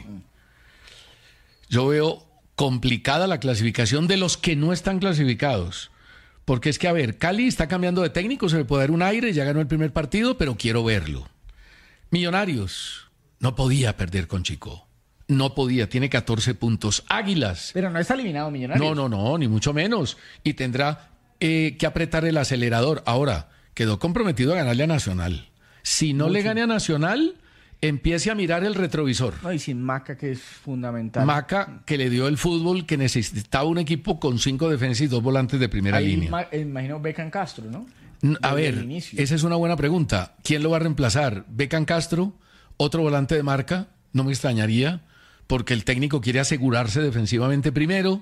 Yo veo complicada la clasificación de los que no están clasificados. Porque es que, a ver, Cali está cambiando de técnico, se le puede dar un aire, ya ganó el primer partido, pero quiero verlo. Millonarios, no podía perder con Chico. No podía, tiene 14 puntos. Águilas. Pero no está eliminado Millonarios. No, ni mucho menos. Y tendrá que apretar el acelerador. Ahora, quedó comprometido a ganarle a Nacional. Si no le gane a Nacional, empiece a mirar el retrovisor. No, y sin Maca, que es fundamental. Maca, que le dio el fútbol que necesitaba un equipo con 5 defensas y 2 volantes de primera Ahí línea. imagino Beckham Castro, ¿no? A Desde ver, el inicio. esa es una buena pregunta. ¿Quién lo va a reemplazar? ¿Beckham Castro otro volante de marca, no me extrañaría, porque el técnico quiere asegurarse defensivamente primero.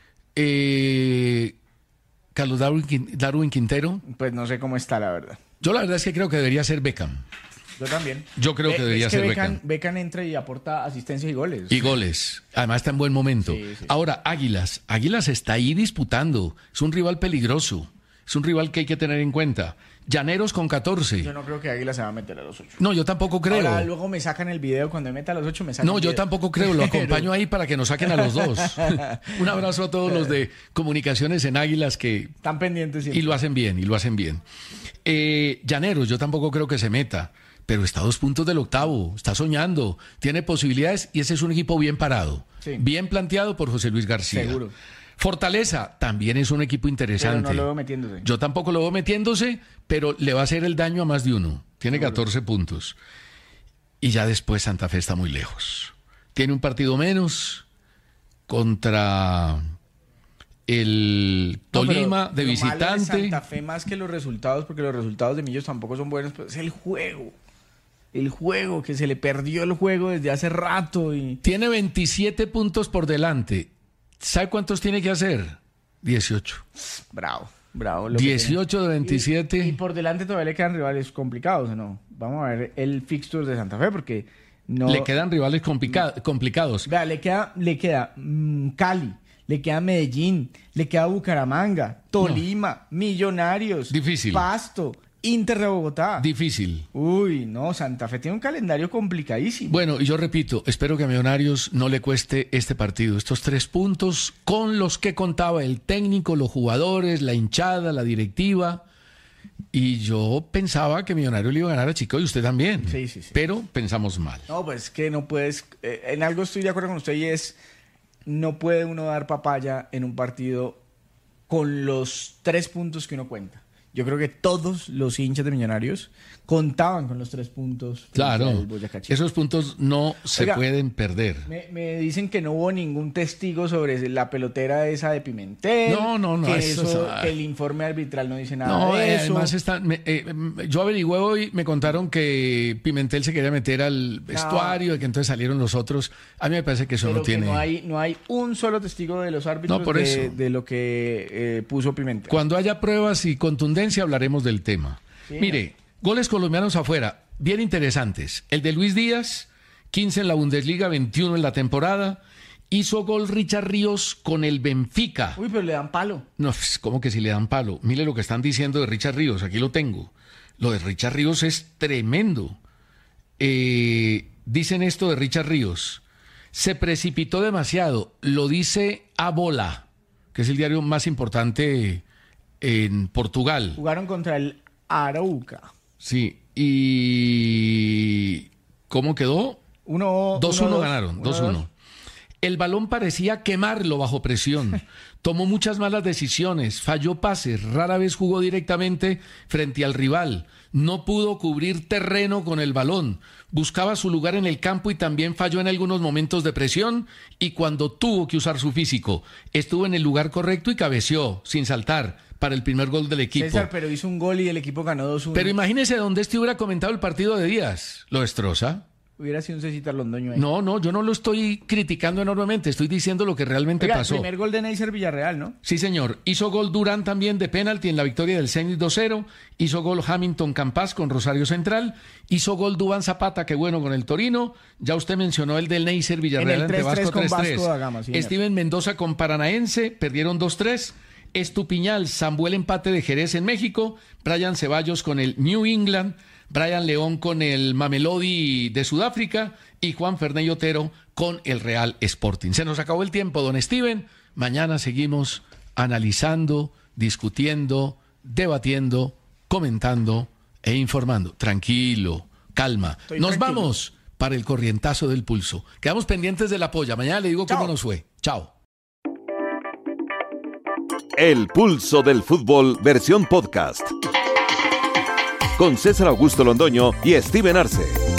Carlos Darwin Quintero. Pues no sé cómo está, la verdad. Yo la verdad es que creo que debería ser Beckham. Yo también. Yo creo que debería ser Beckham. Beckham entra y aporta asistencias y goles. Y goles. Además está en buen momento. Sí. Ahora, Águilas. Águilas está ahí disputando. Es un rival peligroso. Es un rival que hay que tener en cuenta. Llaneros con 14. Yo no creo que Águila se va a meter a los 8. No, yo tampoco creo. Ahora luego me sacan el video. Cuando me meta a los 8 me sacan No, el yo video. tampoco creo. Lo acompaño ahí para que nos saquen a los dos. Un abrazo a todos los de comunicaciones en Águilas que... Están pendientes siempre. Y lo hacen bien. Llaneros, yo tampoco creo que se meta. Pero está a 2 puntos del octavo. Está soñando. Tiene posibilidades y ese es un equipo bien parado. Sí. Bien planteado por José Luis García. Seguro. Fortaleza también es un equipo interesante. Pero no lo veo metiéndose. Yo tampoco lo veo metiéndose, pero le va a hacer el daño a más de uno. Tiene 14 puntos. Y ya después Santa Fe está muy lejos. Tiene un partido menos contra el Tolima de visitante. Malo de Santa Fe más que los resultados, porque los resultados de Millos tampoco son buenos, pero es el juego. El juego, que se le perdió el juego desde hace rato. Tiene 27 puntos por delante. ¿Sabe cuántos tiene que hacer? 18. Bravo. 18 de 27. Y por delante todavía le quedan rivales complicados, ¿o no? Vamos a ver el fixture de Santa Fe, porque no... Le quedan rivales complicados. Vea, le queda Cali, le queda Medellín, le queda Bucaramanga, Tolima, Millonarios, difícil. Pasto, Inter de Bogotá. Difícil. Uy, no, Santa Fe tiene un calendario complicadísimo. Bueno, y yo repito, espero que a Millonarios no le cueste este partido, estos 3 puntos con los que contaba el técnico, los jugadores, la hinchada, la directiva. Y yo pensaba que Millonarios le iba a ganar a Chico y usted también. Sí. Pero pensamos mal. No, pues que no puedes... en algo estoy de acuerdo con usted y es... No puede uno dar papaya en un partido con los 3 puntos que uno cuenta. Yo creo que todos los hinchas de Millonarios contaban con los 3 puntos. Claro, esos puntos no se pueden perder. Me dicen que no hubo ningún testigo sobre la pelotera esa de Pimentel. No. Que el informe arbitral no dice nada de eso. Además, yo averigüé hoy, me contaron que Pimentel se quería meter al vestuario, y que entonces salieron los otros. A mí me parece que eso no tiene... No hay un solo testigo de los árbitros de lo que puso Pimentel. Cuando haya pruebas y contundencia hablaremos del tema. Sí, mire, goles colombianos afuera, bien interesantes. El de Luis Díaz, 15 en la Bundesliga, 21 en la temporada. Hizo gol Richard Ríos con el Benfica. Uy, pero le dan palo. No, ¿cómo que si le dan palo? Mire lo que están diciendo de Richard Ríos, aquí lo tengo. Lo de Richard Ríos es tremendo. Dicen esto de Richard Ríos. Se precipitó demasiado, lo dice A Bola, que es el diario más importante en Portugal. Jugaron contra el Arauca. Sí, y ¿cómo quedó? 2-1 ganaron, 2-1. El balón parecía quemarlo bajo presión. Tomó muchas malas decisiones, falló pases, rara vez jugó directamente frente al rival. No pudo cubrir terreno con el balón. Buscaba su lugar en el campo y también falló en algunos momentos de presión. Y cuando tuvo que usar su físico, estuvo en el lugar correcto y cabeceó, sin saltar, para el primer gol del equipo. César, pero hizo un gol y el equipo ganó 2-1. Pero imagínese donde hubiera comentado el partido de Díaz. Lo destroza. Hubiera sido un Cecita Londoño ahí. No, yo no lo estoy criticando enormemente, estoy diciendo lo que realmente pasó. El primer gol de Neisser Villarreal, ¿no? Sí, señor. Hizo gol Durán también de penalti en la victoria del Zenit 2-0. Hizo gol Hamilton Campas con Rosario Central. Hizo gol Duván Zapata, que bueno, con el Torino. Ya usted mencionó el del Neisser Villarreal ante Vasco 3-3. Vasco da Gama, sí, Steven Mendoza con Paranaense, perdieron 2-3. Estupiñal, Zambué el empate de Jerez en México. Brian Ceballos con el New England. Brian León con el Mamelodi de Sudáfrica y Juan Fernández Otero con el Real Sporting. Se nos acabó el tiempo, don Steven. Mañana seguimos analizando, discutiendo, debatiendo, comentando e informando. Tranquilo, calma. Nos vamos para el corrientazo del pulso. Quedamos pendientes de la polla. Mañana le digo cómo nos fue. Chao. El pulso del fútbol versión podcast. Con César Augusto Londoño y Steven Arce.